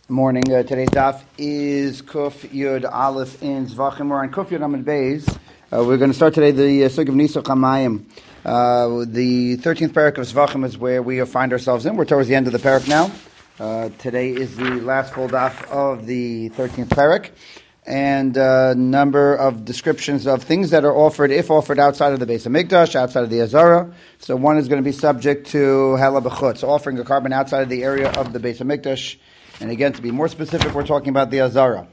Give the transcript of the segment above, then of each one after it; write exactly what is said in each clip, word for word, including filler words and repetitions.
Morning. Uh, today's daf is Kuf Yud Aleph in Zvachim. We're on Kuf Yud Amud Beis. Uh, we're going to start today the uh, Sug of Nisuch Hamayim. Uh, the thirteenth parak of Zvachim is where we find ourselves in. We're towards the end of the parak now. Uh, today is the last full daf of the thirteenth parak, and a uh, number of descriptions of things that are offered, if offered outside of the Beis Hamikdash, outside of the Azara. So one is going to be subject to Hala B'chutz, offering a carbon outside of the area of the Beis Hamikdash. And again, to be more specific, we're talking about the Azara.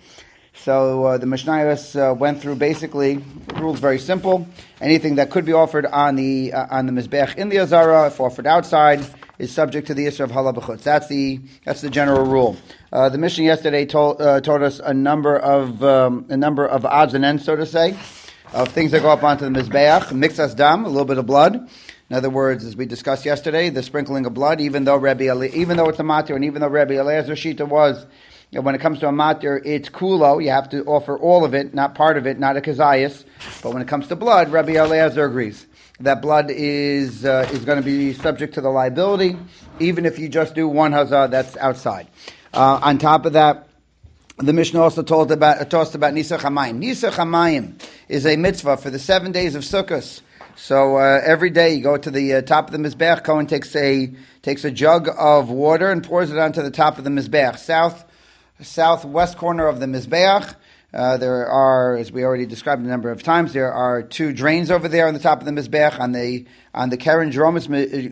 So uh, the Mishnayos uh, went through basically rules very simple. Anything that could be offered on the uh, on the Mizbech in the Azara, if offered outside, is subject to the issue of Hala B'chutz. That's the that's the general rule. Uh, the Mishnah yesterday told uh, told us a number of um, a number of odds and ends, so to say, of things that go up onto the Mizbeach. Mixas dam, a little bit of blood. In other words, as we discussed yesterday, the sprinkling of blood, even though Rabbi Eli, even though it's a matir, and even though Rabbi Eliezer Shita was, you know, when it comes to a matir, it's kulo. You have to offer all of it, not part of it, not a kazayas. But when it comes to blood, Rabbi Eliezer agrees that blood is uh, is going to be subject to the liability, even if you just do one hazah that's outside. Uh, on top of that, the Mishnah also told about told about Nisuch Hamayim. Nisuch Hamayim is a mitzvah for the seven days of Sukkot. So uh, every day you go to the uh, top of the Mizbeach, Cohen takes a takes a jug of water and pours it onto the top of the Mizbeach, south southwest corner of the Mizbeach. Uh, there are, as we already described a number of times, there are two drains over there on the top of the Mizbeach, on the on the Karen Dromis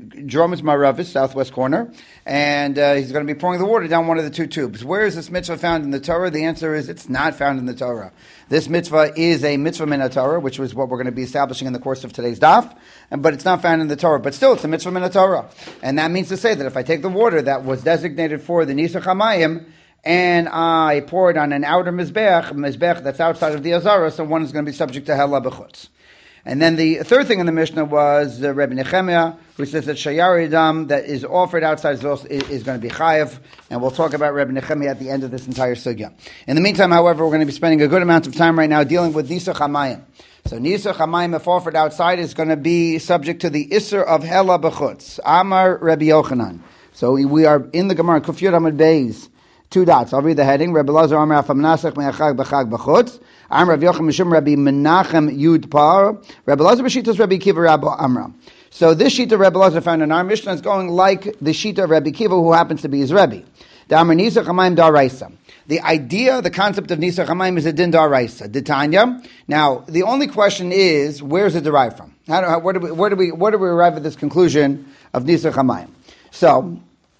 Maravis, southwest corner, and uh, he's going to be pouring the water down one of the two tubes. Where is this mitzvah found in the Torah? The answer is it's not found in the Torah. This mitzvah is a mitzvah min Torah, which was what we're going to be establishing in the course of today's daf, but it's not found in the Torah. But still, it's a mitzvah min Torah, and that means to say that if I take the water that was designated for the Nisuch Hamayim, and I pour it on an outer mizbech, mizbech that's outside of the Azara, so one is going to be subject to Hala B'chutz. And then the third thing in the Mishnah was uh, Rebbe Nechemiah, who says that Shayari Dam that is offered outside is, also, is, is going to be Chayav, and we'll talk about Rebbe Nechemiah at the end of this entire sugya. In the meantime, however, we're going to be spending a good amount of time right now dealing with Nisuch Hamayim. So Nisuch Hamayim, if offered outside, is going to be subject to the Isser of Hala B'chutz. Amar Rebbe Yochanan. So we are in the Gemara, Kuf Yud Amud Beis. Two dots. I'll read the heading. Rabbi Lazar Amar Afam Nasach Me'achag B'chag B'chutz. Am Rav Yochanan Mishum Rabbi Menachem Yud Par. Rabbi Lazar B'shitas Rabbi Kiva Rabbi Amra. So this sheet of Rabbi Lazar found in our Mishnah is going like the sheet of Rabbi Kiva, who happens to be his Rebbe. Da'amar Nisuch Hamayim Da'araisa. The idea, the concept of Nisuch Hamayim is a din Da'araisa. D'Tanya. Now, the only question is, where is it derived from? How do, how, where do we, where do we, where do we arrive at this conclusion of Nisuch Hamayim? So,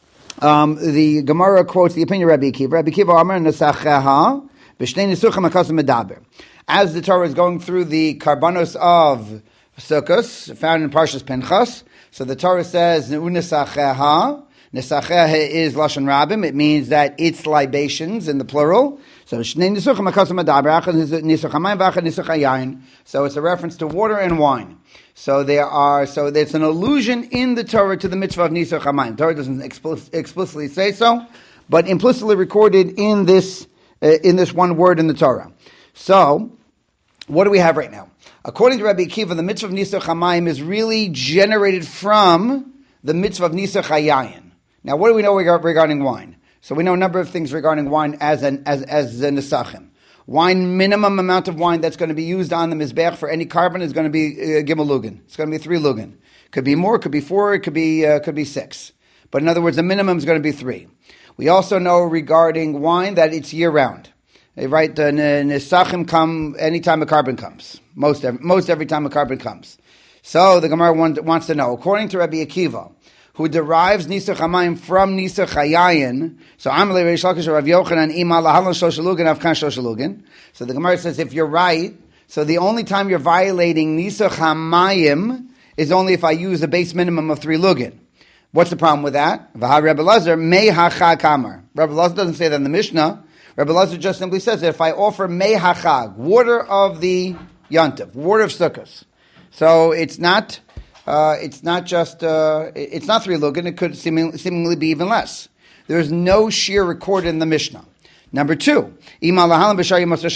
Um, the Gemara quotes the opinion of Rabbi Akiva. Rabbi Akiva Amar Nesacheha B'shnei Nisuchim HaKasim Medaber. As the Torah is going through the karbanos of Sukkos, found in Parshas Pinchas, so the Torah says Nesacheha. Nesacheha is Lashon Rabim. It means that it's libations in the plural. So Shnei Nisuchim HaKasim Medaber. Achad Nisuch Hamayim v'achad Nisuch Hayayin. So it's a reference to water and wine. So there are, so there's an allusion in the Torah to the mitzvah of Nisuch Hamayim. The Torah doesn't explicit, explicitly say so, but implicitly recorded in this uh, in this one word in the Torah. So, what do we have right now? According to Rabbi Akiva, the mitzvah of Nisuch Hamayim is really generated from the mitzvah of Nisuch Hayayin. Now, what do we know regarding wine? So we know a number of things regarding wine as an as as the Nesachim. Wine, minimum amount of wine that's going to be used on the Mizbech for any carbon is going to be uh, Gimel Lugan. It's going to be three Lugan. Could be more, could be four, it could be uh, could be six. But in other words, the minimum is going to be three. We also know regarding wine that it's year round. They write the Nesachim come anytime a carbon comes. Most every, most every time a carbon comes. So the Gemara want, wants to know, according to Rabbi Akiva, who derives Nisuch Hamayim from Nisuch Hayayin. So Amalei Reish Lakish Rav Yochanan Ima Lahalan Shoshalugin Avkan Shoshalugin. So the Gemara says if you're right, so the only time you're violating Nisuch Hamayim is only if I use a base minimum of three lugin. What's the problem with that? V'ha Rebbe Lazar Mei Hachag Kamar. Rebbe Lazar doesn't say that in the Mishnah. Rebbe Lazar just simply says that if I offer Mei Hachag, water of the Yantiv, water of Sukkos. So it's not. Uh, it's not just, uh, it's not three lugan, it could seemingly, seemingly be even less. There's no shear recorded in the Mishnah. Number two, now, if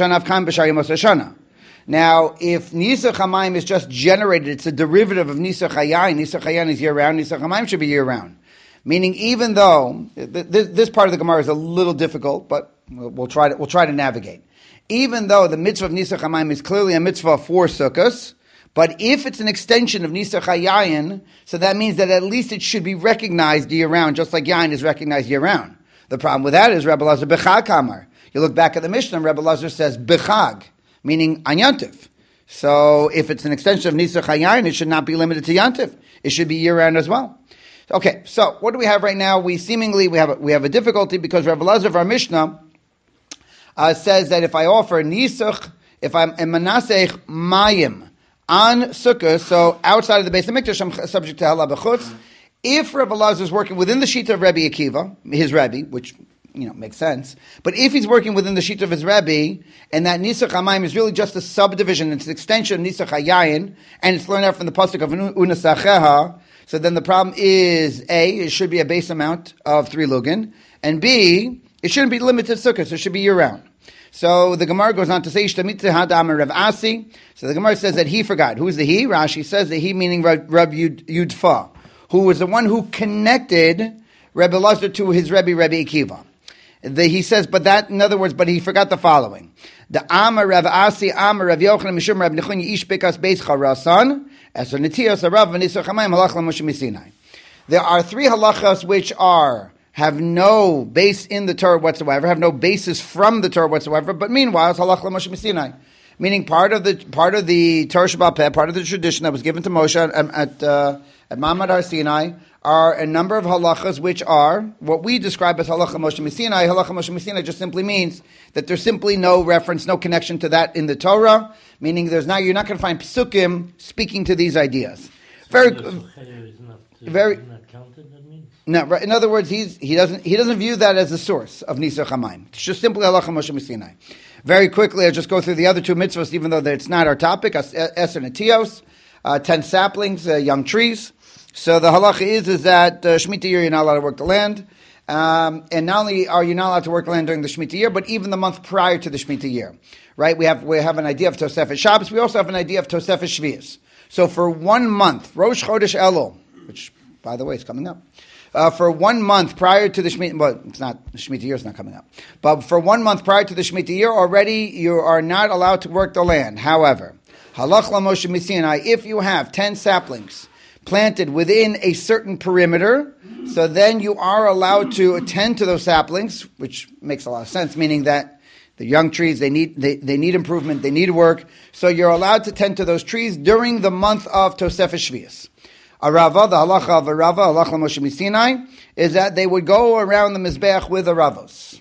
Nisuch Hamayim is just generated, it's a derivative of Nisuch Hayayin. Nisuch Hayayin is year-round, Nisuch Hamayim should be year-round. Meaning, even though this, this part of the Gemara is a little difficult, but we'll, we'll try to we'll try to navigate. Even though the mitzvah of Nisach HaMayim is clearly a mitzvah for Sukkos, but if it's an extension of Nisach HaYayin, so that means that at least it should be recognized year-round, just like Yayin is recognized year-round. The problem with that is Rebbe Lazar Bechag Kamar. You look back at the Mishnah, Rebbe Lazar says Bechag, meaning on Yantif. So if it's an extension of Nisach HaYayin, it should not be limited to Yantif. It should be year-round as well. Okay, so what do we have right now? We seemingly, we have a, we have a difficulty because Rebbe Lazar of our Mishnah uh, says that if I offer Nisach, if I'm a Manasech Mayim on Sukkah, so outside of the base of Mikdash, I'm subject to Hala B'chutz. If Rebbe Lazar is working within the sheet of Rebbe Akiva, his Rebbe, which you know makes sense, but if he's working within the sheet of his Rebbe, and that Nisach HaMayim is really just a subdivision, it's an extension of Nisach HaYayin, and it's learned out from the pasuk of Unasacheha, so then the problem is, A, it should be a base amount of three lugin, and B, it shouldn't be limited to Sukkah, so it should be year-round. So the Gemara goes on to say, Ishtamitze Hadam Rav Asi. So the Gemara says that he forgot. Who's the he? Rashi says that he meaning Rab Yud, Yudfa, who was the one who connected Rebbe Lazar to his Rebbe, Rebbe Akiva. The, he says, but that, in other words, but he forgot the following. The Amar Rav Asi, Amar Rav Yochanan, Mishum Rav Nechunya, Ish Bekas Beis Charasan, Eser Netiyos Arav, V'Nisach HaMayim, Halach LaMoshe Misinai. There are three halachas which are have no base in the Torah whatsoever, have no basis from the Torah whatsoever, but meanwhile, it's halach l'Moshe Misinai. Meaning part of the part of the Torah Sheba'al Peh, part of the tradition that was given to Moshe at, at, uh, at Ma'amad Har Sinai, are a number of halachas which are what we describe as halacha Moshe Misinai. Halacha Moshe Misinai just simply means that there's simply no reference, no connection to that in the Torah, meaning there's not, you're not going to find psukim speaking to these ideas. Very, very. No, right, in other words, he's, he doesn't he doesn't view that as a source of Nisach HaMayim. It's just simply halacha Moshe Misinai. Very quickly, I'll just go through the other two mitzvahs, even though it's not our topic. Eser Netios, uh, ten saplings, uh, young trees. So the halacha is is that uh, Shemitah year you're not allowed to work the land, um, and not only are you not allowed to work the land during the Shemitah year, but even the month prior to the Shemitah year. Right? We have we have an idea of Tosefet Shabbos. We also have an idea of Tosefet Shvius. So for one month, Rosh Chodesh Elul, which by the way is coming up. Uh, for one month prior to the Shemitah, well, it's not, the Shemitah year is not coming up. But for one month prior to the Shemitah year, already you are not allowed to work the land. However, halach l'Moshe Misinai, if you have ten saplings planted within a certain perimeter, so then you are allowed to attend to those saplings, which makes a lot of sense, meaning that the young trees, they need they, they need improvement, they need work. So you're allowed to tend to those trees during the month of Tosefet Shvius. Arava, the halacha of Arava, halacha Moshe Misinai, is that they would go around the Mizbeach with Aravos.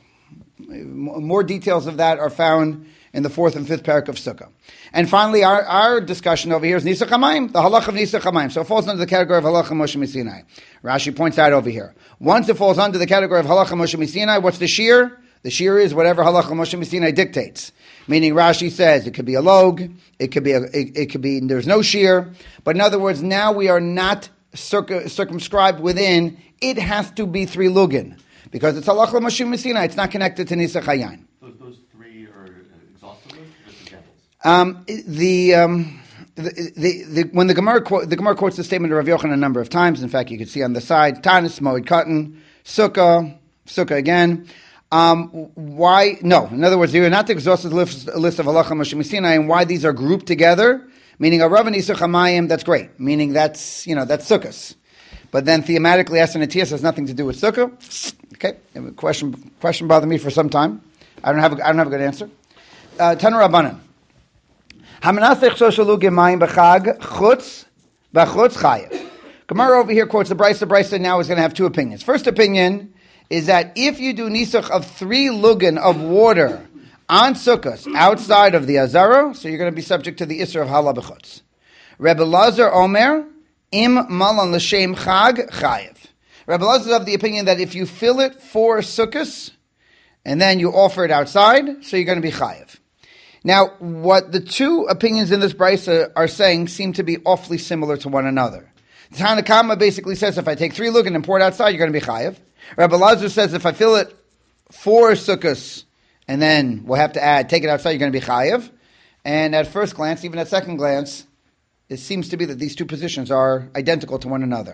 More details of that are found in the fourth and fifth parak of Sukkah. And finally, our, our discussion over here is Nisach HaMayim, the halacha of Nisach HaMayim. So it falls under the category of halacha Moshe Misinai. Rashi points out over here. Once it falls under the category of halacha Moshe Misinai, what's the shear? The shear is whatever halacha Moshe Misinai dictates. Meaning Rashi says it could be a log, it could be a, it, it could be there's no shear. But in other words, now we are not circ- circumscribed within. It has to be three lugin because it's halacha Moshe Misinai. It's not connected to Nisach HaYayin. Those, those three are exhaustive. Just examples. Um, the, um, the, the, the when the Gemara quote, the Gemara quotes the statement of Rav Yochanan a number of times. In fact, you can see on the side Tanis, Moed Katan, Sukkah, Sukkah again. Um, why? No. In other words, you're not the exhaustive list, list of halacha Moshe Misinai, and why these are grouped together. Meaning a Rav Nisach HaMayim, that's great. Meaning that's you know that's Sukkahs. But then thematically, Eser Netios has nothing to do with Sukkah. Okay, question question bothered me for some time. I don't have a, I don't have a good answer. Uh, Tanu Rabbanan. Hamanasech shoshalu gemayim b'chag chutz b'chutz chayev. Gemara over here quotes the Brisa. The Brisa now is going to have two opinions. First opinion is that if you do nisach of three lugan of water on sukkahs outside of the azara, so you're going to be subject to the isser of hala b'chutz. Rebbe Lazar Omer im malan l'shem chag chayev. Rebbe Lazar is of the opinion that if you fill it for sukkahs and then you offer it outside, so you're going to be chayev. Now, what the two opinions in this brisa are saying seem to be awfully similar to one another. The Tanna Kama basically says if I take three lugan and pour it outside, you're going to be chayev. Rebbe Lazar says if I fill it for sukkahs and then we'll have to add, take it outside, you're going to be chayev. And at first glance, even at second glance, it seems to be that these two positions are identical to one another.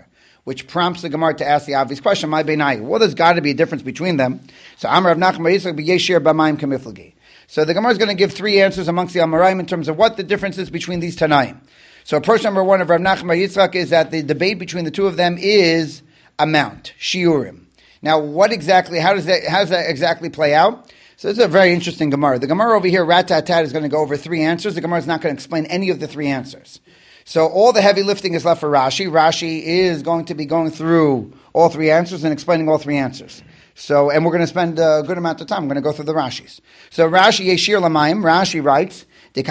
which prompts the Gemara to ask the obvious question, my beinayu. Well, there's got to be a difference between them. So Amar Rav Nachman bar Yitzchak b'yeshir b'mayim kamiflagi. So the Gemara is going to give three answers amongst the Amoraim in terms of what the difference is between these Tanaim. So approach number one of Rav Nachman bar Yitzchak is that the debate between the two of them is amount, shiurim. Now, what exactly, how does that, how does that exactly play out? So this is a very interesting Gemara. The Gemara over here, Rat-Tat-Tat, is going to go over three answers. The Gemara is not going to explain any of the three answers. So all the heavy lifting is left for Rashi. Rashi is going to be going through all three answers and explaining all three answers. So, and we're going to spend a good amount of time. We're going to go through the Rashis. So Rashi Yeshir Lamayim, Rashi writes,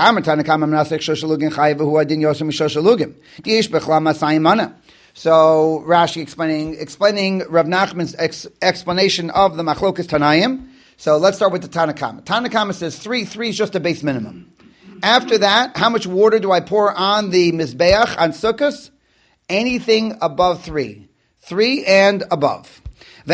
so Rashi explaining explaining Rav Nachman's ex, explanation of the Machlokas Tanayim. So let's start with the Tanakama. Tanakama says three, three is just a base minimum. After that, how much water do I pour on the Mizbeach, on Sukkos? Anything above three. Three and above. And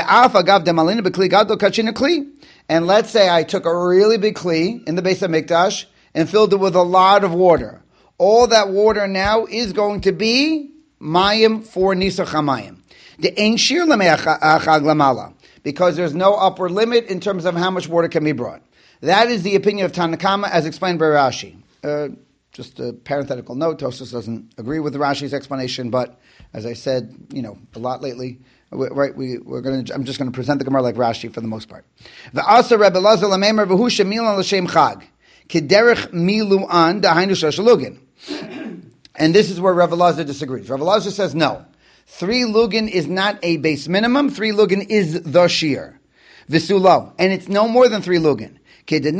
let's say I took a really big kli in the base of Mikdash and filled it with a lot of water. All that water now is going to be mayim for Nisach HaMayim. The Ein Shir L'Me'achag Lamala, because there's no upper limit in terms of how much water can be brought. That is the opinion of Tanakama as explained by Rashi. Uh, just a parenthetical note, Tosfos doesn't agree with Rashi's explanation, but as I said, you know, a lot lately, we, right, we, we're going to, I'm just going to present the Gemara like Rashi for the most part. V'asa Rebbe Lazar l'meimer v'hu shemilan l'shem chag, k'derech milu'an da'hainu shoshalugin. And this is where Rebbe Lazar disagrees. Rebbe Lazar says no. Three lugin is not a base minimum. Three lugin is the shear. V'sulo. And it's no more than three lugin. In fact,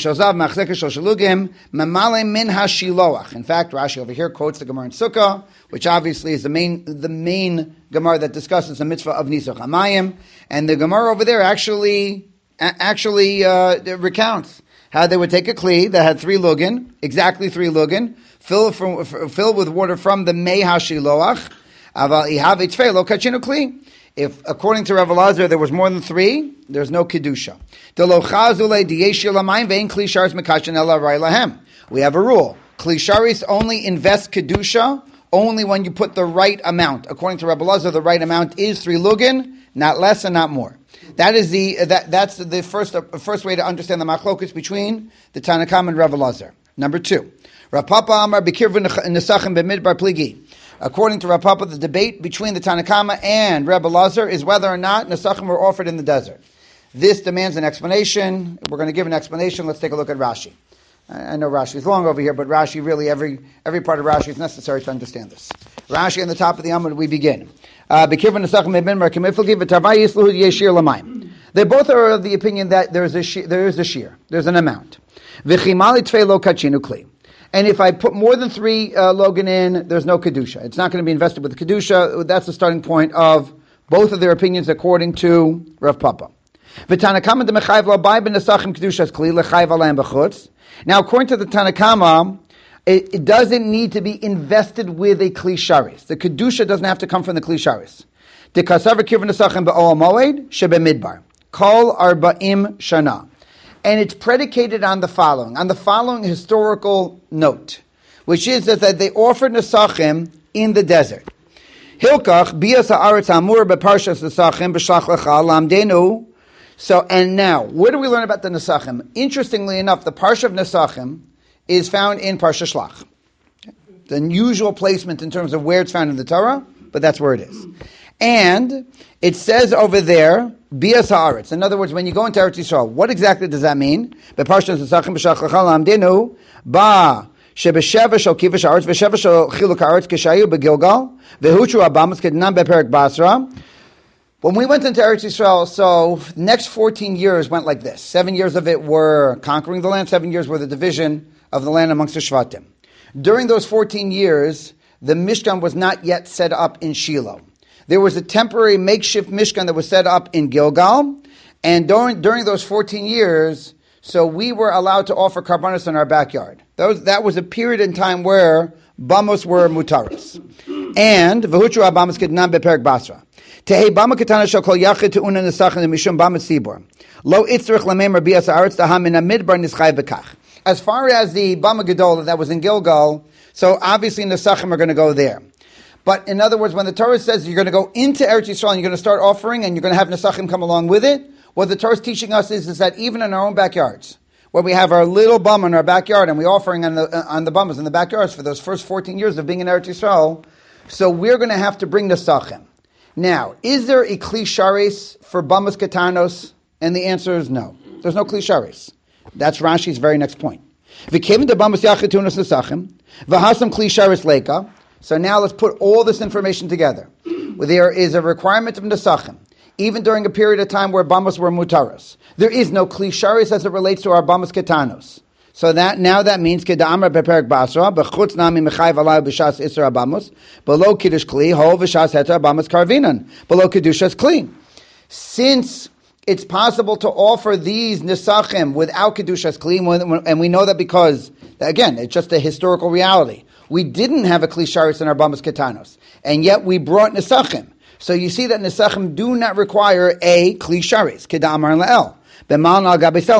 Rashi over here quotes the Gemara in Sukkah, which obviously is the main the main Gemara that discusses the mitzvah of Nisach HaMayim, and the Gemara over there actually actually uh, recounts how they would take a kli that had three lugin, exactly three lugin, fill from fill with water from the Mei HaShiloach, aval ihav etzvei lo kachinu kli. If, according to Rav Elazar, there was more than three, there's no kedusha. We have a rule. Klisharis only invest kedusha only when you put the right amount. According to Rav Elazar, the right amount is three lugin, not less and not more. That is the that that's the first uh, first way to understand the machlokus between the Tanakam and Rav Elazar. Number two, Rav Papa Amar B'kirvu Nesachim B'midbar Pligi. According to Rav Papa, the debate between the Tanakama and Rebbe Lazar is whether or not Nesachim were offered in the desert. This demands an explanation. We're going to give an explanation. Let's take a look at Rashi. I know Rashi is long over here, but Rashi really, every every part of Rashi is necessary to understand this. Rashi on the top of the Amud, we begin. Uh, they both are of the opinion that there is a shear, there is a shear, there's an amount. And if I put more than three uh, logan in, there's no kedusha. It's not going to be invested with the kedusha. That's the starting point of both of their opinions, according to Rav Papa. Now, according to the Tanakama, it, it doesn't need to be invested with a kli sharis. The kedusha doesn't have to come from the kli sharis. The kasavar kirvan nesachim be'ol moed shebe midbar kol arba'im shana. And it's predicated on the following, on the following historical note, which is that, that they offered Nesachim in the desert. Hilkach bias haaretz amur beparshas Nesachim b'shlach lecha lamdenu. So, and now, what do we learn about the Nesachim? Interestingly enough, the parsha of Nesachim is found in Parsha Shlach. The unusual placement in terms of where it's found in the Torah, but that's where it is. And it says over there, Bias haaretz. In other words, when you go into Eretz Yisrael, what exactly does that mean? Beparshas Nesachim b'shlach lecha lamdenu ba shebesheva shel kivush haaretz v'sheva shel chiluk haaretz kishayu begilgal v'hutru abamas kednam beperek basra. When we went into Eretz Yisrael, so the next fourteen years went like this. Seven years of it were conquering the land, seven years were the division of the land amongst the Shvatim. During those fourteen years, the Mishkan was not yet set up in Shiloh. There was a temporary makeshift Mishkan that was set up in Gilgal, and during, during those fourteen years, so we were allowed to offer karbanos in our backyard. That was, that was a period in time where bamos were mutaris. And, v'hutru abamos kednam beperek basra. Tehei bama ketana shel kol yachid te'una nesachin mishum bama tzibor. Lo itzrich lameim rabias haaretz taha min hamidbar nischay bekach. As far as the bama gedol that was in Gilgal, so obviously nesachim are going to go there. But in other words, when the Torah says you're going to go into Eretz Yisrael and you're going to start offering and you're going to have Nesachim come along with it, what the Torah is teaching us is, is that even in our own backyards, where we have our little bum in our backyard and we're offering on the uh, on the bummas in the backyards for those first fourteen years of being in Eretz Yisrael, so we're going to have to bring Nesachim. Now, is there a Kli Sharis for bummas ketanos? And the answer is no. There's no Kli Sharis. That's Rashi's very next point. V'kevin de bummas yachetunos Nesachim, v'hasam Kli Sharis leika. So now let's put all this information together. There is a requirement of Nesachim, even during a period of time where bamos were mutaras. There is no Kli Sharis as it relates to our bamos ketanos. So that now that means keda'amra beperek basra b'chutz nami mechayv alay b'shas isra bamos below kiddush kli hol v'shas heter bamos karvinan below kedushas kli. Since it's possible to offer these nesachim without kedushas kli, and we know that because again it's just a historical reality. We didn't have a Kli Sharis in our bamos ketanos, and yet we brought nesachim. So you see that nesachim do not require a Kli Sharis keda'amar la'el. Whatever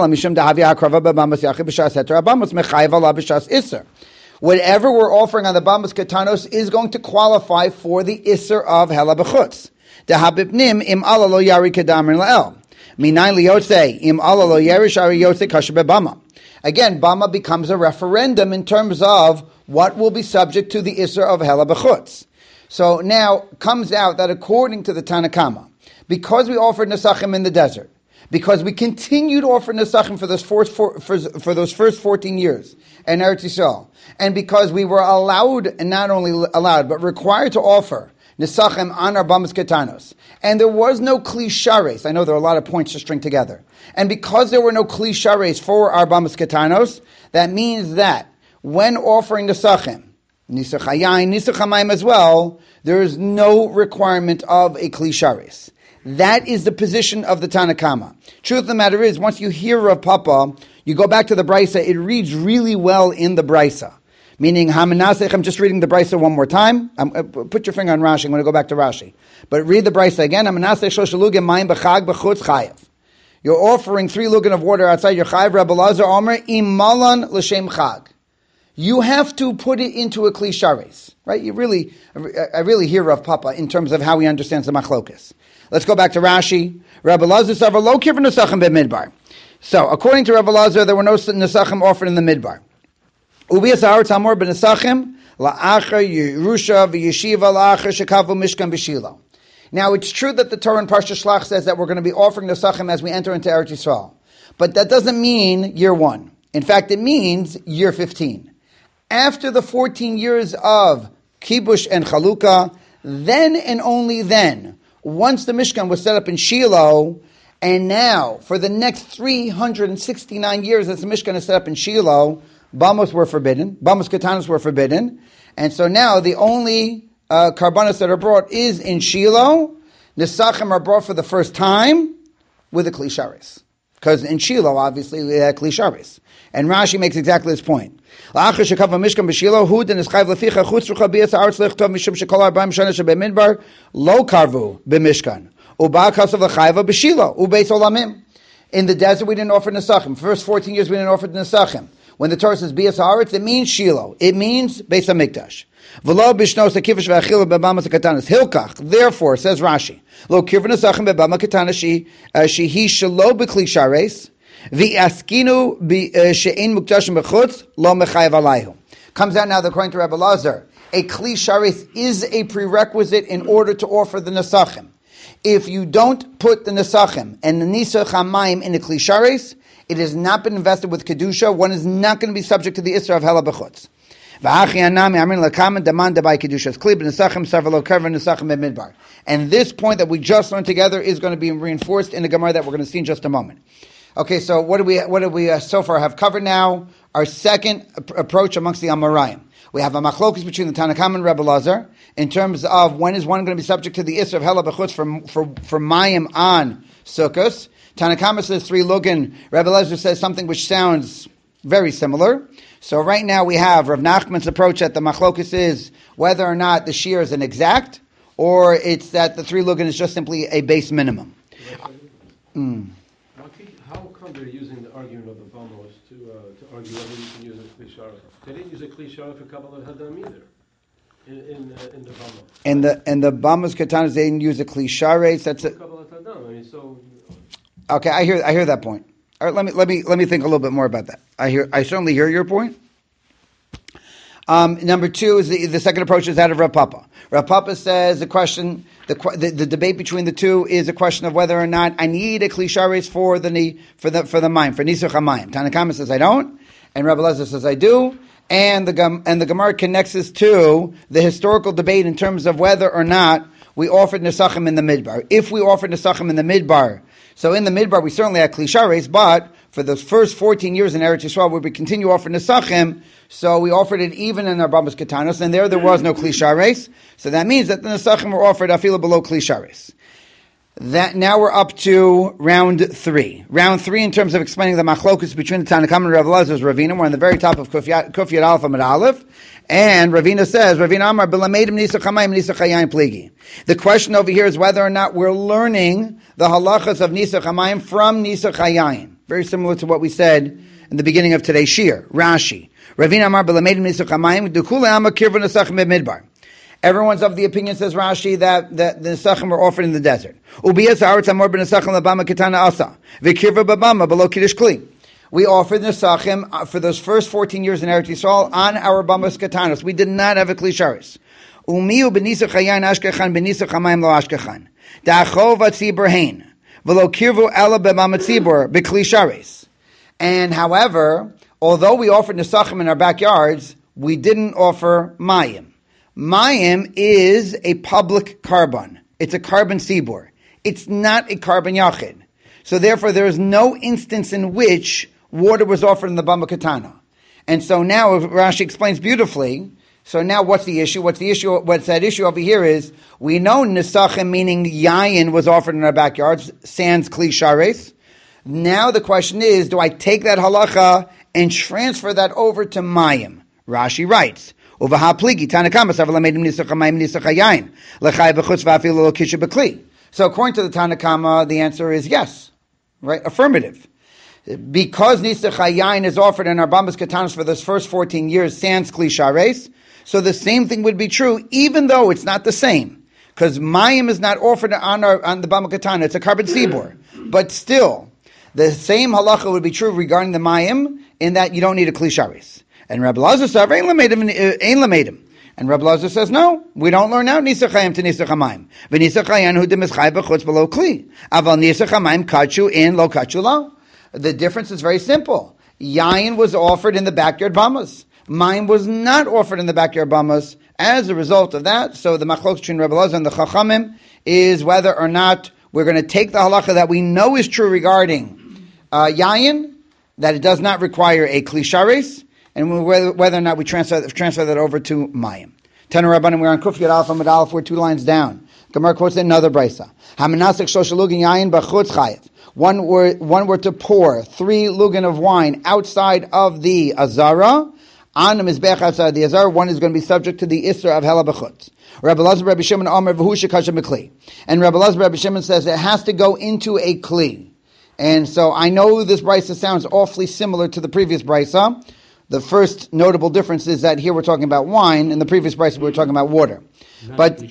we're offering on the bamos ketanos is going to qualify for the isser of hela b'chutz. Dehabibnim im ala lo yari kedamar la'el. Minayin liyotze im ala lo yari shari yotze kasher bebama. Again, bama becomes a referendum in terms of what will be subject to the isser of hela b'chutz. So now comes out that according to the Tanakama, because we offered nesachim in the desert, because we continued to offer nesachim for those four, for, for, for those first fourteen years in Eretz Yisrael, and because we were allowed, and not only allowed, but required to offer nesachim on our bamos ketanos, and there was no Kli Sharis. I know there are a lot of points to string together, and because there were no Kli Sharis for our bamos ketanos, that means that when offering nesachim, nisach hayayin, nisach hamayim as well, there is no requirement of a Kli Sharis. That is the position of the Tanakama. Truth of the matter is, once you hear Rav Papa, you go back to the Brisa, it reads really well in the Brisa. Meaning, Hamanasech, I'm just reading the Brisa one more time. I'm, uh, put your finger on Rashi, I'm going to go back to Rashi. But read the Brisa again. Hamanasech shoshalugim mayim b'chag b'chutz chayav. You're offering three lugan of water outside your chayav. Rabbi Lazar Omer, imalan l'shem chag. You have to put it into a Kli Sharis. Right? You really, I really hear Rav Papa in terms of how he understands the machlokas. Let's go back to Rashi. Rabbi Lazar said, "Lo kiver nesachim b'midbar." So, according to Rabbi Lazar, there were no nesachim offered in the midbar. Ubias haaretz hamor b'nesachim la'achar Yerusha v'yeshiva la'achar shekavu mishkan b'shilo. Now, it's true that the Torah in Parsha Shlach says that we're going to be offering nesachim as we enter into Eretz Yisrael, but that doesn't mean year one. In fact, it means year fifteen. After the fourteen years of kibush and chalukah, then and only then, once the Mishkan was set up in Shiloh, and now for the next three hundred sixty-nine years as the Mishkan is set up in Shiloh, bamos were forbidden, bamos ketanos were forbidden, and so now the only uh, karbanos that are brought is in Shiloh. Nesachim are brought for the first time with a Kli Sharis. Because in Shiloh, obviously, we had Kli Sharis. And Rashi makes exactly this point. Lo karvu b'mishkan. In the desert, we didn't offer nesachim. First fourteen years, we didn't offer nesachim. When the Torah says Bias Haaretz, it means Shiloh. It means Beis HaMikdash. V'lo b'shnos hakivish v'achila b'bama katanas. Hilkach. Therefore, says Rashi, lo kirv nesachim b'bama katanas shehi shelo b'kli shares v'askinu she'ein mukdashim b'chutz lo mechayev alayhu. Comes out now, according to Rabbi Lazar, a kli shares is a prerequisite in order to offer the nesachim. If you don't put the nesachim and the nisach hamayim in the kli shares, it has not been invested with kedusha. One is not going to be subject to the isra of hela b'chutz. And this point that we just learned together is going to be reinforced in the Gemara that we're going to see in just a moment. Okay, so what do we what do we uh, so far have covered now? Our second ap- approach amongst the Amoraim. We have a machlokus between the Tanakam and Rebbe Lazar in terms of when is one going to be subject to the isra of hela b'chutz for for for mayim on Sukkos. Tanakama says three lugan. Rebbe Lazar says something which sounds very similar. So right now we have Rav Nachman's approach that the machlokus is whether or not the shear is an exact, or it's that the three lugan is just simply a base minimum. Mm. How come they're using the argument of the Bamos to uh, to argue whether you can use a kli shara? They didn't use a kli shara for Kabbalah Hadam either. in in, uh, in the Bama. And the and the Bamas Katanas, they didn't use a Klishares. That's it. I mean, so Okay, I hear I hear that point. All right, let me let me let me think a little bit more about that. I hear I certainly hear your point. Um, number two is the, the second approach is that of Rav Papa. Rav Papa says the question, the, the the debate between the two is a question of whether or not I need a klishares for the for the for the mayim for nisuch hamayim. Tanakama says I don't, and Rabbi Elazar says I do, and the and the Gemara connects this to the historical debate in terms of whether or not we offered nesachim in the midbar. If we offered nesachim in the midbar, so in the midbar we certainly had klishares, but for the first fourteen years in Eretz Yisrael, where we continue offering nesachim, so we offered it even in our Bambas Katanos, and there there was no klishares. So that means that the nesachim were offered afila below klishares. That now we're up to round three. Round three in terms of explaining the machlokus between the Tanakam and Rav Elazar is Ravina. We're on the very top of Kufiyat Aleph Amud Aleph. And Ravina says, Ravina Amar B'lamedim Nisach Hamayim Nisach Hayayin Pligi. The question over here is whether or not we're learning the halachas of Nisach Hamayim from Nisach Hayayin. Very similar to what we said in the beginning of today's shir. Rashi. Ravina Amar B'lamedim Nisach Hamayim Dukule Amar Kirva Nesachim Midbar. Everyone's of the opinion, says Rashi, that, that the nesachim were offered in the desert. Ubiyas haaretz amor b'nesachim labama ketana asa v'kirva babama below kiddush kli. We offered nesachim for those first fourteen years in Eretz Yisrael on our bamas ketanos. We did not have a kli sharis. Umiu b'nisach hayayin ashkechan b'nisach hamayim lo ashkechan. Da'achov atzibur hein v'lo kirvu ela b'mama tzibur b'kli sharis. And however, although we offered nesachim in our backyards, we didn't offer mayim. Mayim is a public carbon. It's a carbon sibur. It's not a carbon yachid. So therefore there is no instance in which water was offered in the Bama Katana. And so now Rashi explains beautifully, so now what's the issue? What's the issue? What's that issue over here is, we know nesachim, meaning yayin, was offered in our backyards, sans kli shares. Now the question is, do I take that halacha and transfer that over to mayim? Rashi writes, So according to the Tanakama, the answer is yes, right? Affirmative. Because Nisach Hayayin is offered in our Bambas Katanas for those first fourteen years, sans Kli Shares, so the same thing would be true, even though it's not the same. Because Mayim is not offered on our on the Bamba Katana, it's a carbon sibur. But still, the same halacha would be true regarding the Mayim, in that you don't need a Kli Shares. And Rabbi Elazar said, "Ein lamedim." And Rabbi Elazar says, "No, we don't learn out nisach hayim to nisach hamayim. V'nisach hayan hu demischay b'chutz below kli. Aval nisach hamayim kachu in lo kachu lo." The difference is very simple. Yayin was offered in the backyard bamas. Mayim was not offered in the backyard bamas. As a result of that, so the machlok between Rabbi Elazar and the Chachamim is whether or not we're going to take the halacha that we know is true regarding uh, yayin, that it does not require a kli shares, and whether, whether or not we transfer, transfer that over to Mayim. Tana Rabbanim, we're on Kuf Yud Aleph Amud Aleph, we're two lines down. Gemara quotes another brisa. Hamanasek shosha lugin yayin b'chutz chayev. One were one were to pour three lugin of wine outside of the azara, on the mizbech outside the azara. One is going to be subject to the isra of hela b'chutz. Rabbi Elazar, Rabbi Shimon, Omer v'hu shekasha b'kli. And Rabbi Elazar, Rabbi Shimon says it has to go into a kli. And so I know this brisa sounds awfully similar to the previous brisa. The first notable difference is that here we're talking about wine, in the previous brisa we were talking about water. Not But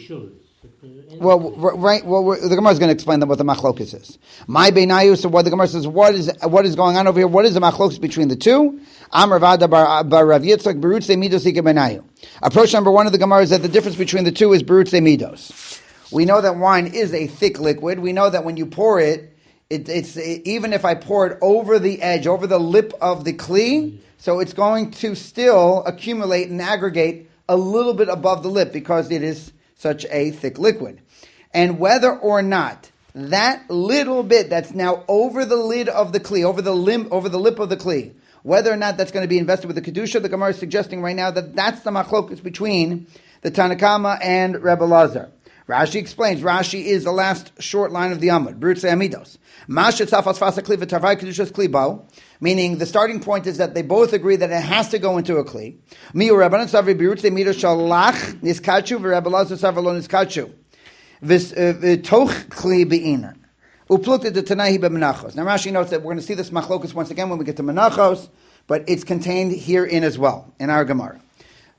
well, Well, right. Well, we're, the Gemara is going to explain them what the machlokus is. My beinayu. So what the Gemara says, what is what is going on over here? What is the machlokus between the two? Amar Vada bar Rav Yitzchak berutze midos ike beinayu. Approach number one of the Gemara is that the difference between the two is berutze midos. We know that wine is a thick liquid. We know that when you pour it, it it's it, even if I pour it over the edge, over the lip of the kli, so it's going to still accumulate and aggregate a little bit above the lip because it is such a thick liquid. And whether or not that little bit that's now over the lid of the kli, over the limb, over the lip of the kli, whether or not that's going to be invested with the kedusha, the Gemara is suggesting right now that that's the machlokus between the Tanakama and Rebbe Lazar. Rashi explains. Rashi is the last short line of the Amud. Berutze amidos. Mashet safas fasa kli v'tarvai kedushas kli bo. Meaning the starting point is that they both agree that it has to go into a kli. Miu Rabbanan savri berutze amidos shalach niskachu v'Rebbe Lazar savri lo niskachu. V'toch kli be'inan. Uplukta de tanahi b'menachos. Now Rashi notes that we're going to see this machlokus once again when we get to menachos, but it's contained herein as well, in our Gemara.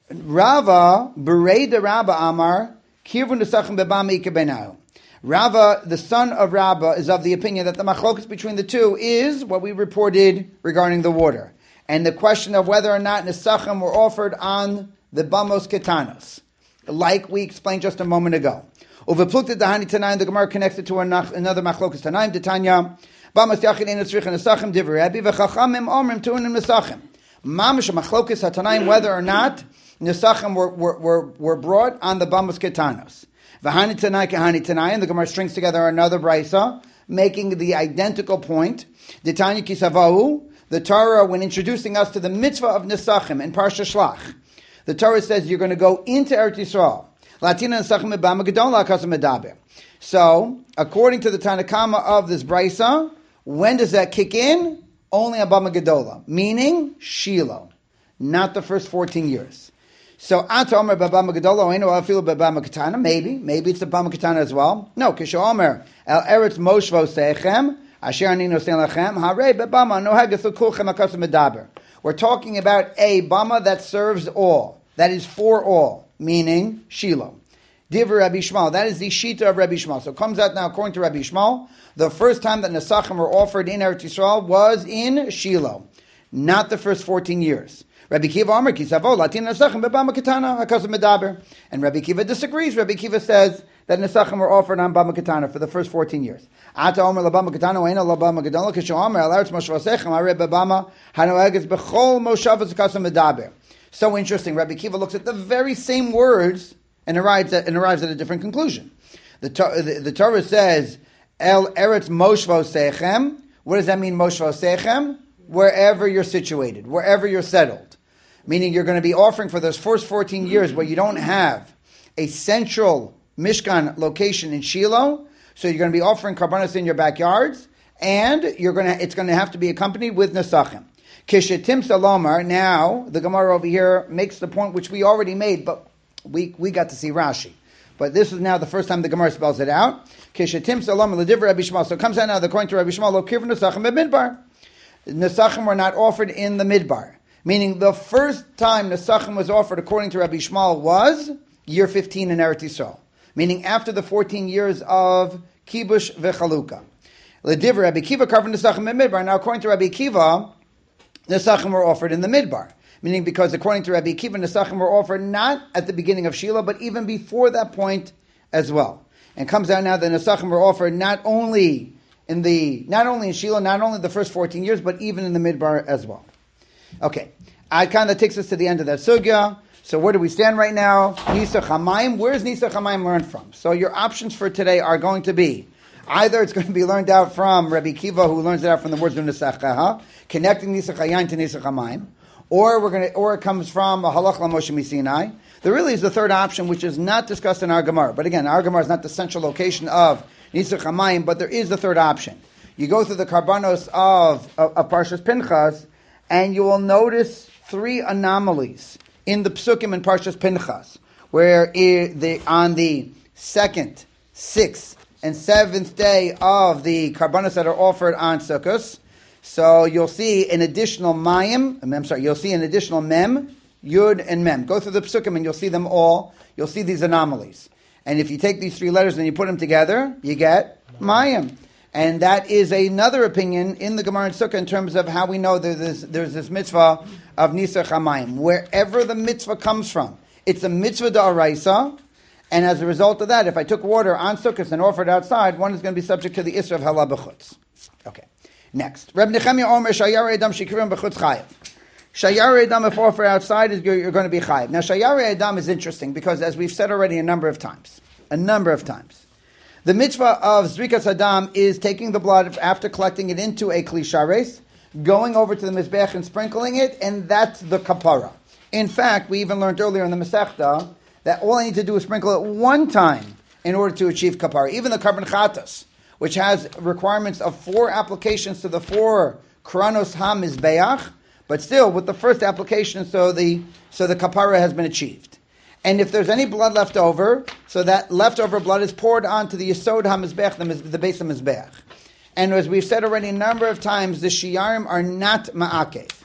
Rava, Berei de Rabba Amar, Kirvun Nesachim Bebama Ike Benayu. Rava, the son of Rabba, is of the opinion that the machlokas between the two is what we reported regarding the water. And the question of whether or not Nesachim were offered on the Bamos Ketanos, like we explained just a moment ago. Uveplukta Dahani Tanaim, the Gemara connects it to another machlokas Tanaim, Titania, Bamos Yachid Ein Tzrich Nesachim Divrei Rabbi, V'chachamim Omrim Tunim Nesachim. Mamash machlokas Tanaim, whether or not Nesachim were, were, were, were brought on the Bamos Ketanos. V'hani Tanai Kahani Tanai, and the Gemara strings together another brisa, making the identical point. The Tanya Kisavahu, the Torah, when introducing us to the mitzvah of Nesachim in Parsha Shlach, the Torah says you're going to go into Eretz Yisrael. Latina Nesachim Bama Gedola Kasam Medaber. So, according to the Tanakama of this brisa, when does that kick in? Only a Bama Gedola, meaning Shiloh, not the first fourteen years. So, Ata Omer B'Bama Gedola, Oino Afilu B'Bama Ketana, maybe, maybe it's the Bama Ketana as well. No, Kisha Omer, El Eretz Moshvo Seichem, Asher Anino Sein Lachem, Harei B'Bama, Nohagethu Kulchem Akasam Medaber. We're talking about a Bama that serves all, that is for all, meaning Shiloh. Divrei Rabbi Shmuel, that is the Shita of Rabbi Shmuel. So it comes out now, according to Rabbi Shmuel, the first time that Nesachim were offered in Eretz Yisrael was in Shiloh, not the first fourteen years. Rabbi Kiva Amar Kisavo Latin Nesachim B'Bama Ketana Hakasam Medaber, and Rabbi Kiva disagrees. Rabbi Kiva says that Nesachim were offered on Bama Ketana for the first fourteen years. Ata Omer LaBama Ketana Oina LaBama Gedola Kisho Omer El Eretz Moshav Sechem Harei B'Bama Hanoeges B'Chol Moshavas Hakasam Medaber. So interesting. Rabbi Kiva looks at the very same words and arrives at, and arrives at a different conclusion. The, the, the Torah says El Eretz Moshvo Sechem. What does that mean, Moshvo Sechem? Wherever you're situated, wherever you're settled. Meaning you're going to be offering for those first fourteen years where you don't have a central Mishkan location in Shiloh, so you're going to be offering karbanos in your backyards, and you're going to, it's going to have to be accompanied with Nesachim. Kishetim Salomar, now the Gemara over here makes the point which we already made, but we, we got to see Rashi. But this is now the first time the Gemara spells it out. Kishetim Salomar L'divrei Rabbi Shmuel. So it comes out now, according to Rabbi Shmuel, Lo Kirv Nesachim B'Midbar. Nesachim were not offered in the Midbar. Meaning the first time Nesachim was offered, according to Rabbi Shmuel, was year fifteen in Eretz Yisrael. Meaning after the fourteen years of Kibush V'Chaluka. L'divrei Rabbi Kiva carved Nesachim in Midbar. Now, according to Rabbi Kiva, Nesachim were offered in the Midbar. Meaning because according to Rabbi Kiva, Nesachim were offered not at the beginning of Shiloh, but even before that point as well. And comes out now that Nesachim were offered not only in the not only in Shiloh, not only the first fourteen years, but even in the Midbar as well. Okay, I kind of takes us to the end of that sugya. So where do we stand right now? Nisa Chamayim. Where is Nisa Chamayim learned from? So your options for today are going to be either it's going to be learned out from Rabbi Kiva, who learns it out from the words of Nesachaha, connecting Nisa Chayayin to Nisa Chamayim, or we're going to, or it comes from Halach LaMoshe Misinai. There really is the third option, which is not discussed in our Gemara. But again, our Gemara is not the central location of Nisa Chamayim, but there is the third option. You go through the karbanos of, of, of Parshas Pinchas, and you will notice three anomalies in the Psukim in Parshas Pinchas, where the, on the second, sixth, and seventh day of the karbanos that are offered on Sukkos, so you'll see an additional mayim, I'm sorry, you'll see an additional mem, yud, and mem. Go through the Psukim and you'll see them all. You'll see these anomalies. And if you take these three letters and you put them together, you get mayim. And that is another opinion in the Gemara and Sukkah in terms of how we know there's this, there's this mitzvah of Nisa Chamayim. Wherever the mitzvah comes from, it's a mitzvah da'araisa, and as a result of that, if I took water on Sukkot and offered outside, one is going to be subject to the Isra of Hala B'chutz. Okay, next. Reb Nechemia Omer Shayar Edam Shikrim B'chutz Chayav. Shayar Edam, if offered outside, is you're, you're going to be Chayav. Now, Shayar Edam is interesting because, as we've said already a number of times, a number of times, the mitzvah of Zrikas Adam is taking the blood after collecting it into a Kli Shares, going over to the Mizbech and sprinkling it, and that's the kapara. In fact, we even learned earlier in the Masechta that all I need to do is sprinkle it one time in order to achieve kapara. Even the Karban Chatas, which has requirements of four applications to the four Kranos HaMizbeach, but still with the first application, so the so the kapara has been achieved. And if there's any blood left over, so that leftover blood is poured onto the Yesod HaMizbech, the, the base of Mizbech. And as we've said already a number of times, the Shiyarim are not Ma'akev.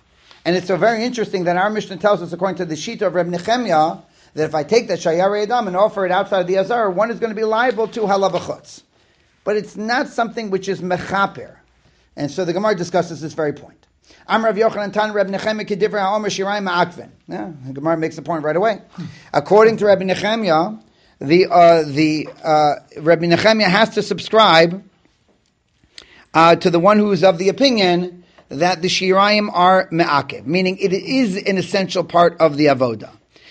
And it's so very interesting that our Mishnah tells us, according to the Shita of Reb Nechemia, that if I take that Shayarei Adam and offer it outside of the Azar, one is going to be liable to Hala b'chutz. But it's not something which is mechaper. And so the Gemara discusses this very point. Am Rav Yochanan Tan Reb Nechemia Kedivrei HaOmer Shirayim Ma'akvin. Yeah, the Gemara makes the point right away. According to Rabbi Nechemia, the uh, the uh, Rabbi Nechemia has to subscribe uh, to the one who is of the opinion that the Shirayim are Me'akev, meaning it is an essential part of the Avoda.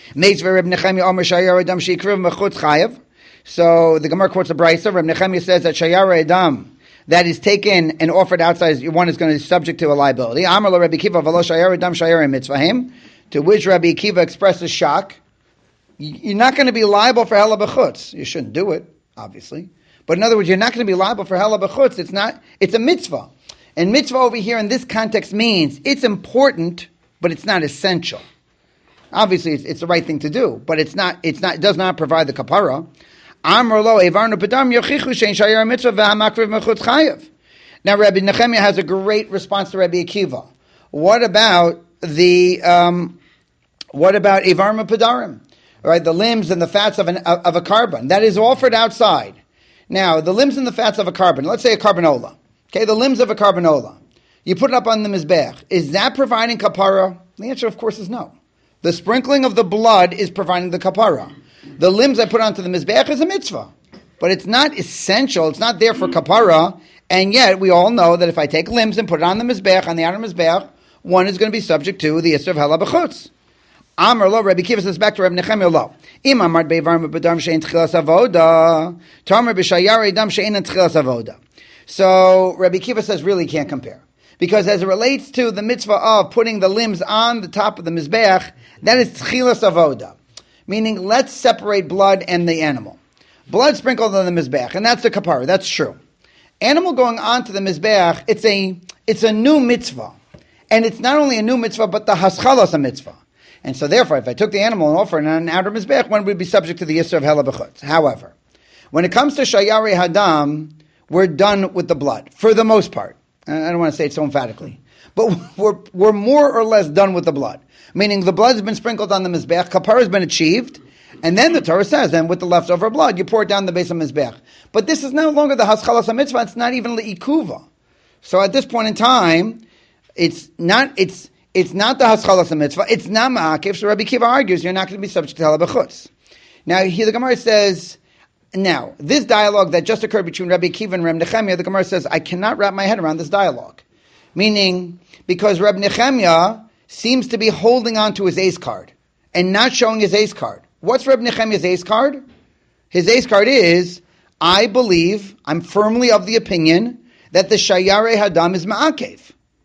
So the Gemara quotes a Brisa. Reb Nechemia says that Shayar Adam that is taken and offered outside, one is going to be subject to a liability. Amar lo Rabbi Kiva v'lo Shayar Adam Shayar Mitzvahim, to which Rabbi Kiva expresses shock. You're not going to be liable for Hela b'chutz. You shouldn't do it, obviously. But in other words, you're not going to be liable for Hela b'chutz. It's not. It's a mitzvah, and mitzvah over here in this context means it's important, but it's not essential. Obviously, it's, it's the right thing to do, but it's not. It's not. It does not provide the kapara. Amar lo evarnu pedam yochichu shein shayar mitzvah v'hamakriv mechutz chayav. Now, Rabbi Nechemia has a great response to Rabbi Akiva. What about the? Um, what about evarnu pedarim? Right, the limbs and the fats of an of a carbon that is offered outside. Now, the limbs and the fats of a carbon. Let's say a carbanola. Okay, the limbs of a carbanola. You put it up on the mizbech. Is that providing kapara? The answer, of course, is no. The sprinkling of the blood is providing the kapara. The limbs I put onto the mizbech is a mitzvah, but it's not essential. It's not there for kapara. And yet, we all know that if I take limbs and put it on the mizbech, on the outer mizbech, one is going to be subject to the issur of hela b'chutz. Amar lo, Rabbi Kiva says back to Rabbi Nechemia lo. Im amar beivarma b'dam she'en tchilas avoda, tamer b'shayarei dam she'en tchilas avoda. So Rabbi Kiva says really can't compare. Because as it relates to the mitzvah of putting the limbs on the top of the mizbeach, that is tchilas avoda. Meaning, let's separate blood and the animal. Blood sprinkled on the mizbeach, and that's the kapara, that's true. Animal going onto the mizbeach, it's a, it's a new mitzvah. And it's not only a new mitzvah, but the haschalas a mitzvah. And so therefore, if I took the animal and offered it on an outer mizbech, one would be subject to the issur of hela b'chutz. However, when it comes to shayarei hadam, we're done with the blood, for the most part. I don't want to say it so emphatically. But we're, we're more or less done with the blood. Meaning the blood has been sprinkled on the mizbech, kapara has been achieved, and then the Torah says, then with the leftover blood, you pour it down the base of mizbech. But this is no longer the haschalas ha-mitzvah, it's not even le'ikuva. So at this point in time, it's not, it's, It's not the haschalas mitzvah. It's not ma'akev. So Rabbi Kiva argues you're not going to be subject to hela b'chutz. Now here the Gemara says, now this dialogue that just occurred between Rabbi Kiva and Reb Nechemia, the Gemara says I cannot wrap my head around this dialogue, meaning because Reb Nechemia seems to be holding on to his ace card and not showing his ace card. What's Reb Nechemia's ace card? His ace card is I believe I'm firmly of the opinion that the shayarei hadam is ma'akev.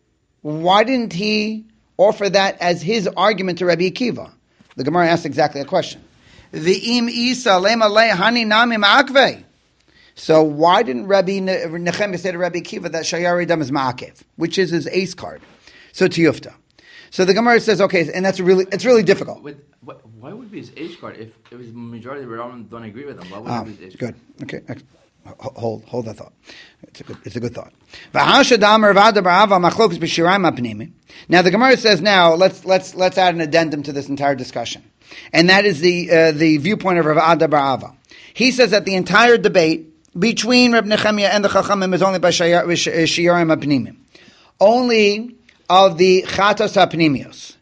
Why didn't he offer that as his argument to Rabbi Akiva? The Gemara asks exactly a question. V'im isa lema lehani nami ma'akvei. So why didn't Rabbi Nechemia say to Rabbi Akiva that shayarei dam is ma'akev, which is his ace card? So tiyufta. So the Gemara says, okay, and that's really, it's really difficult. Wait, why would it be his ace card if it was the majority of the Rambam don't agree with him? Why would Ah, it be his ace good. card? Okay. Hold, hold that thought. It's a good, it's a good thought. Now the Gemara says, now let's let's let's add an addendum to this entire discussion, and that is the uh, the viewpoint of Rav Ada bar Ava. He says that the entire debate between Reb Nechemia and the Chachamim is only by shiyarim apnimim, only of the chatas apnimios.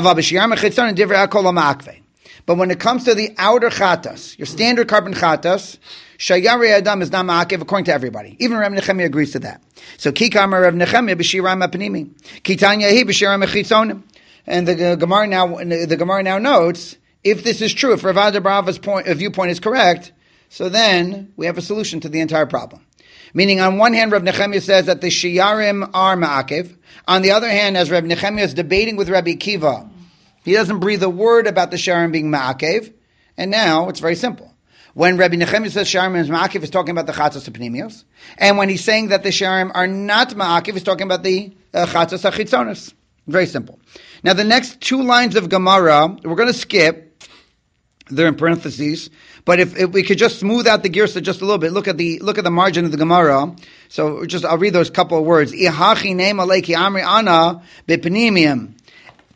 But when it comes to the outer chatas, your standard carbon chatas, shayarei adam is not ma'akev according to everybody. Even Reb Nechemia agrees to that. So kikam Reb Nechemia b'shirayim apnimim, kitanya hi b'shirayim achitzonim. And the Gemara now, the Gemara now notes, if this is true, if Rav Ada bar Ava's point, viewpoint is correct, so then we have a solution to the entire problem. Meaning, on one hand, Reb Nechemia says that the shiyarim are ma'akev. On the other hand, as Reb Nechemia is debating with Rabbi Akiva, he doesn't breathe a word about the shiyarim being ma'akev. And now, it's very simple. When Rabbi Nechemia says shiyarim is ma'akev, he's talking about the chatzos apnimios. And when he's saying that the shiyarim are not ma'akev, he's talking about the uh, chatzos achitzonos. Very simple. Now, the next two lines of Gemara, we're going to skip. They're in parentheses. But if, if we could just smooth out the girsa just a little bit, look at the look at the margin of the Gemara. So just I'll read those couple of words. Ihachi neim aleki amri ana bepnimium.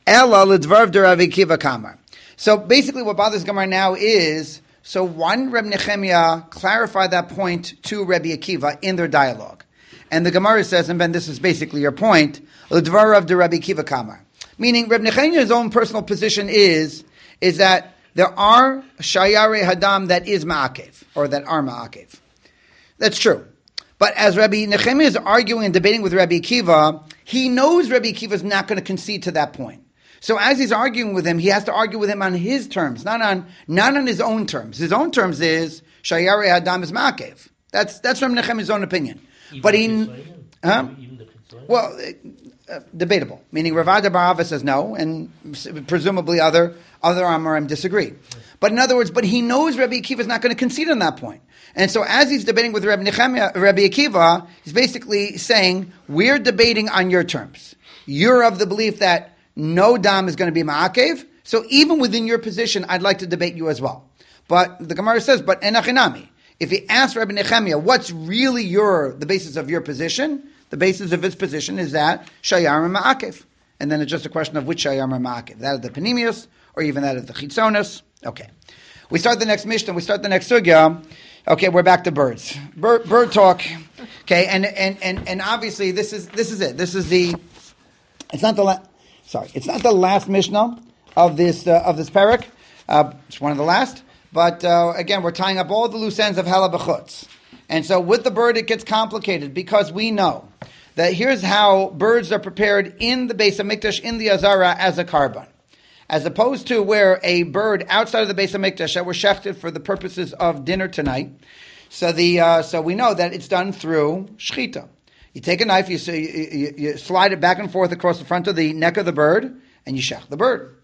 Ella l'dvar de Rabbi Akiva kamar. So basically what bothers Gemara now is, so one Reb Nechemia clarified that point to Rabbi Akiva in their dialogue. And the Gemara says, and Ben, this is basically your point, l'dvar of the Rabbi Akiva kamar. Meaning Reb Nechemia's own personal position is, is that there are shayare hadam that is ma'akev, or that are ma'akev. That's true. But as Rabbi Nechemia is arguing and debating with Rabbi Akiva, he knows Rabbi Akiva is not going to concede to that point. So as he's arguing with him, he has to argue with him on his terms, not on not on his own terms. His own terms is Shayare Hadam is Ma'akev. That's that's Rabbi Nechemia's own opinion. Even but the he, Kitzlayim? huh? Even the Kitzlayim? Well, uh, debatable. Meaning Rav Ada bar Ava says no, and presumably other other Amorim disagree. But in other words, but he knows Rabbi Akiva is not going to concede on that point. And so as he's debating with Rabbi Nechemia, Rabbi Akiva, he's basically saying, we're debating on your terms. You're of the belief that no dam is going to be ma'akev, so even within your position, I'd like to debate you as well. But the Gemara says, but enachinami, if he asks Rabbi Nechemia, what's really your, the basis of your position? The basis of his position is that shayar and ma'akev. And then it's just a question of which shayar and ma'akev, that of the panemius, or even that of the chitzonos. Okay. We start the next Mishnah, we start the next sugya. Okay, we're back to birds. Bird, bird talk. Okay, and, and, and, and obviously this is this is it. This is the. It's not the la- sorry. It's not the last Mishnah of this uh, of this parak. Uh, it's one of the last. But uh, again, we're tying up all the loose ends of Hala b'chutz. And so with the bird, it gets complicated because we know that here's how birds are prepared in the Beis HaMikdash in the Azara as a carbon. As opposed to where a bird outside of the Beis HaMikdash that were shechted for the purposes of dinner tonight. So the uh, so we know that it's done through shechita. You take a knife, you, you, you slide it back and forth across the front of the neck of the bird, and you shech the bird.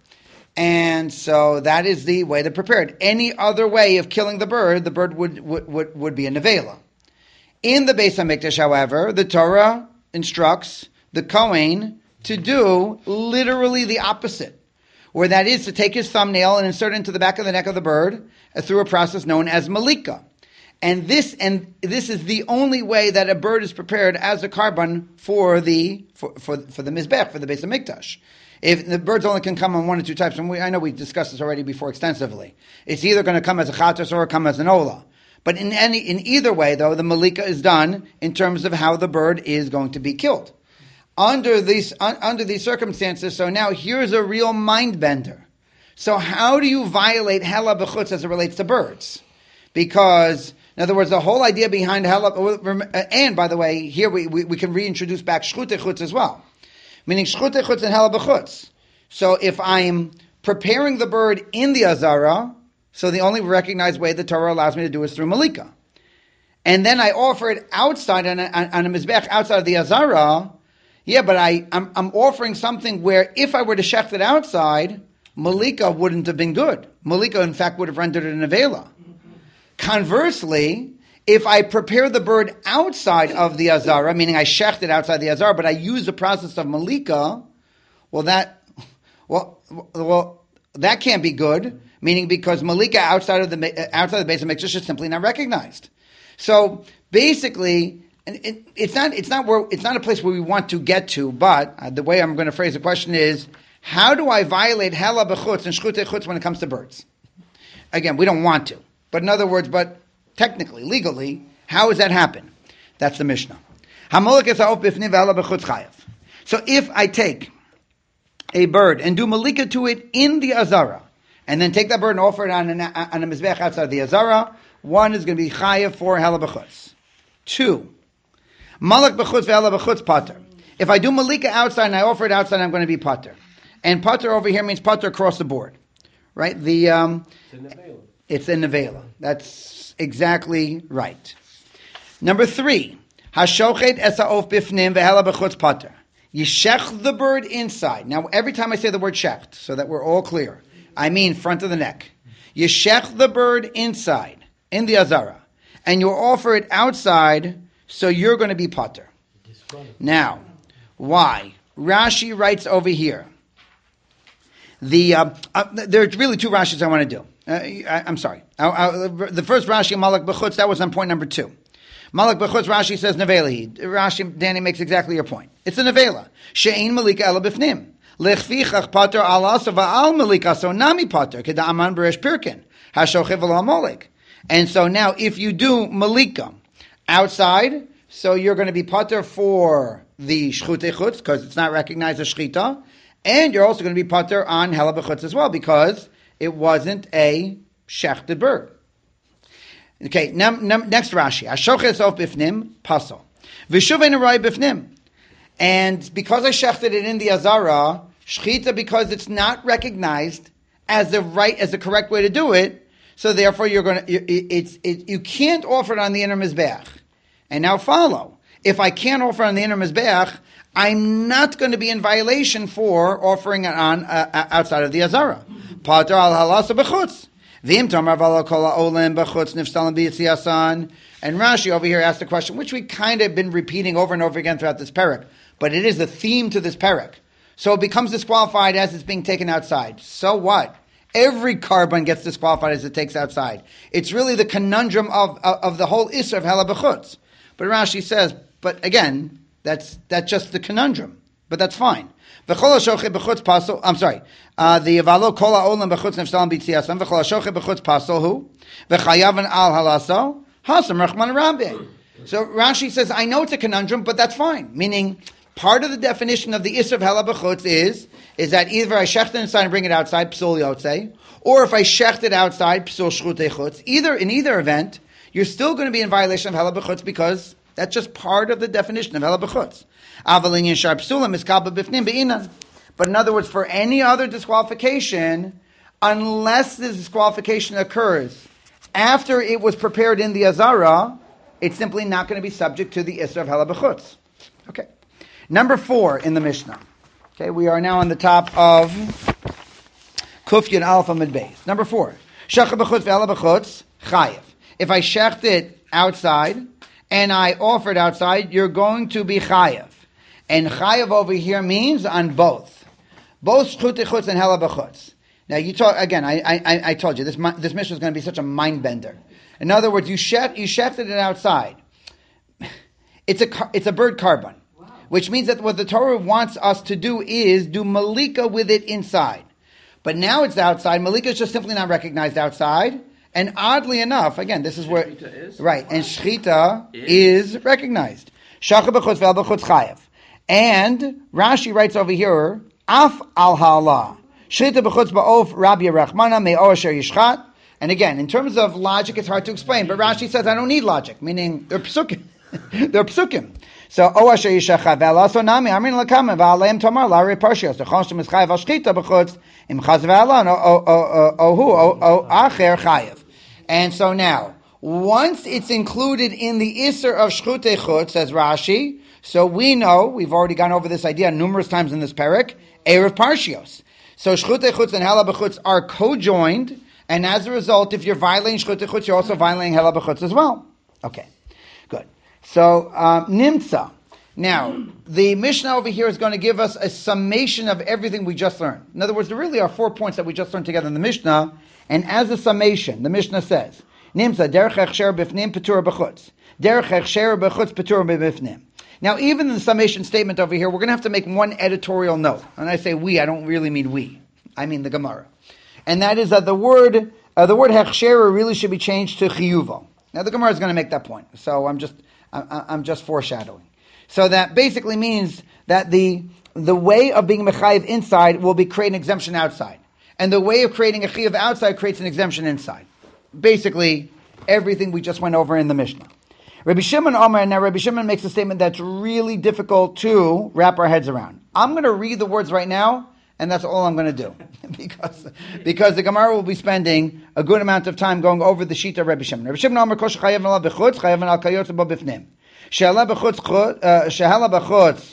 And so that is the way they're prepared. Any other way of killing the bird, the bird would would, would, would be a nevela. In the Beis HaMikdash, however, the Torah instructs the Kohen to do literally the opposite. Where that is to take his thumbnail and insert it into the back of the neck of the bird uh, through a process known as malika. And this and this is the only way that a bird is prepared as a carbon for the for for, for the mizbech, for the Beis HaMikdash. If the birds only can come on one or two types, and we, I know we discussed this already before extensively. It's either going to come as a chatas or come as an ola. But in any in either way, though, the malika is done in terms of how the bird is going to be killed. Under these un, under these circumstances, so now here's a real mind bender. So how do you violate hela b'chutz as it relates to birds? Because, in other words, the whole idea behind hela, and by the way, here we, we, we can reintroduce back shchutei chutz as well. Meaning shchutei chutz and hela b'chutz. So if I'm preparing the bird in the azara, so the only recognized way the Torah allows me to do is through malika. And then I offer it outside on a, on a mizbech outside of the azara. Yeah, but I, I'm, I'm offering something where if I were to shecht it outside, malika wouldn't have been good. Malika, in fact, would have rendered it an avela. Mm-hmm. Conversely, if I prepare the bird outside of the azara, meaning I shecht it outside the azara, but I use the process of malika, well, that, well, well, that can't be good. Meaning because malika outside of the outside of the Beis HaMikdash is simply not recognized. So basically. And it, it's not it's not where it's not a place where we want to get to, but uh, the way I'm going to phrase the question is, how do I violate hela b'chutz and shchutei chutz when it comes to birds? Again, we don't want to, but in other words, but technically, legally, how does that happen? That's the Mishnah. So if I take a bird and do malika to it in the azara, and then take that bird and offer it on, an, on a mizbech outside the azara, one is going to be chayav for hela b'chutz. Two. Malak b'chutz ve'ela b'chutz pater. If I do malika outside and I offer it outside, I'm going to be pater. And pater over here means pater across the board, right? The um, it's a nevela. That's exactly right. Number three, hashochet esa'of bifnim ve'ela b'chutz pater. You shech the bird inside. Now, every time I say the word shecht, so that we're all clear, I mean front of the neck. You shech the bird inside in the azara, and you offer it outside. So you're going to be pater. Now, why? Rashi writes over here. The uh, uh, there are really two Rashis I want to do. Uh, I, I'm sorry. I, I, the first Rashi, Malak b'chutz, that was on point number two. Malak b'chutz, Rashi says nevela. Rashi, Danny makes exactly your point. It's a nevela. She'ein malika ela b'fnim. Lechvichach pater al asa va'al malika, so nami pater, keda aman beresh pirkin, hashochev al hamolik. And so now, if you do malika outside, so you're going to be pater for the shchutei chutz, because it's not recognized as shchita, and you're also going to be pater on hela b'chutz as well, because it wasn't a shechted bird. Okay, num, num, next Rashi. Hashochet sof bifnim, pasol. V'shuvein arai bifnim. And because I shechted it in the azara, shchita, because it's not recognized as the right, as the correct way to do it, so therefore you're going to, it, it's, it, you can't offer it on the inner mizbeach. And now follow. If I can't offer on the inner mizbeach, I'm not going to be in violation for offering it on uh, outside of the azara. Pater al halasa b'chutz. And Rashi over here asked a question, which we kind of been repeating over and over again throughout this parak, but it is the theme to this parak. So it becomes disqualified as it's being taken outside. So what? Every carbon gets disqualified as it takes outside. It's really the conundrum of, of, of the whole Isser of Hela B'chutz. But Rashi says, but again, that's that's just the conundrum. But that's fine. I'm sorry. Uh, the Avalo Kol HaOlam B'chutz Nefsalam B'tziasam V'chol HaShocheh B'chutz Pasol Hu V'chayavan Al Halaso Hasam Rachman Rabbi. So Rashi says, I know it's a conundrum, but that's fine. Meaning, part of the definition of the Isser of Hela B'chutz is is that either I shecht it inside and bring it outside, Psul Yotzei, or if I shecht it outside, Psul Shchutei Chutz. Either, in either event, you're still going to be in violation of Hela B'chutz because that's just part of the definition of Hela B'chutz. Avalin Yishar Psulim is Kalba Bifnim Be'inan. But in other words, for any other disqualification, unless the disqualification occurs after it was prepared in the Azara, it's simply not going to be subject to the Isser of Hela B'chutz. Okay. Number four in the Mishnah. Okay, we are now on the top of Kuf Yud Aleph Amud Beis. Number four. Shecha B'chutz V'Hela B'chutz Chayev. If I shecht it outside and I offer it outside, you're going to be Chayev. And Chayev over here means on both. Both Shchutei Chutz and Hela B'chutz. Now you talk again. I I, I told you this this mission is going to be such a mind bender. In other words, you sheft you shefted it outside. It's a it's a bird carbon, wow. Which means that what the Torah wants us to do is do malika with it inside. But now it's outside. Malika is just simply not recognized outside. And oddly enough, again, this is where is? right and shchita is, is recognized. Shacha b'chutz ve'al b'chutz chayev. And Rashi writes over here. Af al ha'ala. Shchita b'chutz ba'of Rabbi Rachmana me'or asher yishchat. And again, in terms of logic, it's hard to explain. But Rashi says, I don't need logic. Meaning, they're psukim. they're psukim. So, o asher yishchat ve'alaso nami amin l'kama ve'aleim tomar la'arei parshios. The chonshim is chayev al shchita b'chutz im chaz ve'alan o hu o acher chayev. And so now, once it's included in the Isser of Shchutei Chutz, says Rashi, so we know, we've already gone over this idea numerous times in this parak, Erev Parshios. So Shchutei Chutz and Hela B'chutz are co-joined, and as a result, if you're violating Shchutei Chutz, you're also violating Hela B'chutz as well. Okay, good. So, um, Nimtza. Now, the Mishnah over here is going to give us a summation of everything we just learned. In other words, there really are four points that we just learned together in the Mishnah, and as a summation, the Mishnah says, Nimtza, Derech Hechsher B'fnim Petur B'chutz. Derech Hechsher B'chutz Petur B'fnim. Now, even in the summation statement over here, we're going to have to make one editorial note. And I say we, I don't really mean we. I mean the Gemara. And that is that the word uh, the word hechshera really should be changed to chiyuvo. Now, the Gemara is going to make that point. So I'm just I, I'm just foreshadowing. So that basically means that the the way of being mechayiv inside will be create an exemption outside. And the way of creating a chiyuv outside creates an exemption inside. Basically, everything we just went over in the Mishnah. Rabbi Shimon Omer, now Rabbi Shimon makes a statement that's really difficult to wrap our heads around. I'm going to read the words right now, and that's all I'm going to do. because because the Gemara will be spending a good amount of time going over the sheet of Rabbi Shimon. Rabbi Shimon Omer, Kosh chayav ala b'chutz, chayav al kayotz bo b'fnim. Shehala b'chutz, shehala b'chutz,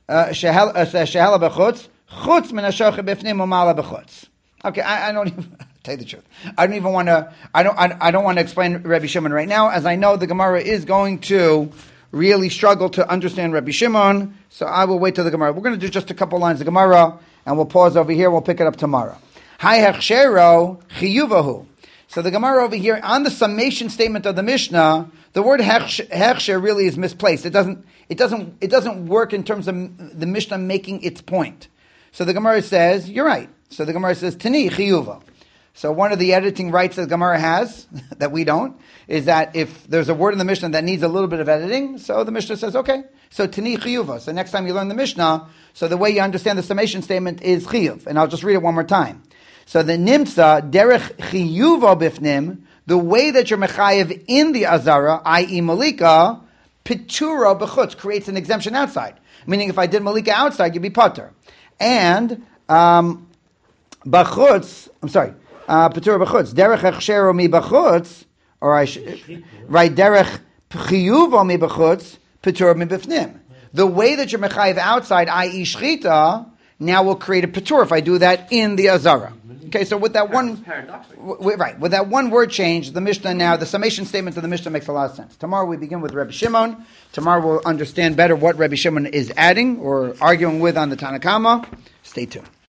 shehala b'chutz, chutz min ha-shocheh b'fnim umala b'chutz. Okay, I, I don't even... Tell you the truth. I don't even want to. I don't. I, I don't want to explain Rabbi Shimon right now, as I know the Gemara is going to really struggle to understand Rabbi Shimon. So I will wait till the Gemara. We're going to do just a couple lines of Gemara, and we'll pause over here. We'll pick it up tomorrow. Hi hechshero chiyuvahu. So the Gemara over here on the summation statement of the Mishnah, the word hechsher really is misplaced. It doesn't. It doesn't. It doesn't work in terms of the Mishnah making its point. So the Gemara says, you're right. So the Gemara says, Tani chiyuva. So one of the editing rights that the Gemara has, that we don't, is that if there's a word in the Mishnah that needs a little bit of editing, so the Mishnah says, okay, so Tani chiyuva. So next time you learn the Mishnah, so the way you understand the summation statement is chiyuv. And I'll just read it one more time. So the nimsa, derech chiyuva bifnim, the way that you're mechayev in the azara, that is malika, pitura b'chutz, creates an exemption outside. Meaning if I did malika outside, you'd be pater. And, um, b'chutz, I'm sorry, Uh, Patur b'chutz, derech echshero mi b'chutz, or I should, right, derech chiyuvo mi b'chutz, patur mi b'fnim. The way that you're mechayiv outside, that is shchita, now will create a patur if I do that in the azara. Okay, so with that one, w- right, with that one word change, the Mishnah now, the summation statement of the Mishnah makes a lot of sense. Tomorrow we begin with Rebbe Shimon. Tomorrow we'll understand better what Rebbe Shimon is adding or arguing with on the Tanakama. Stay tuned.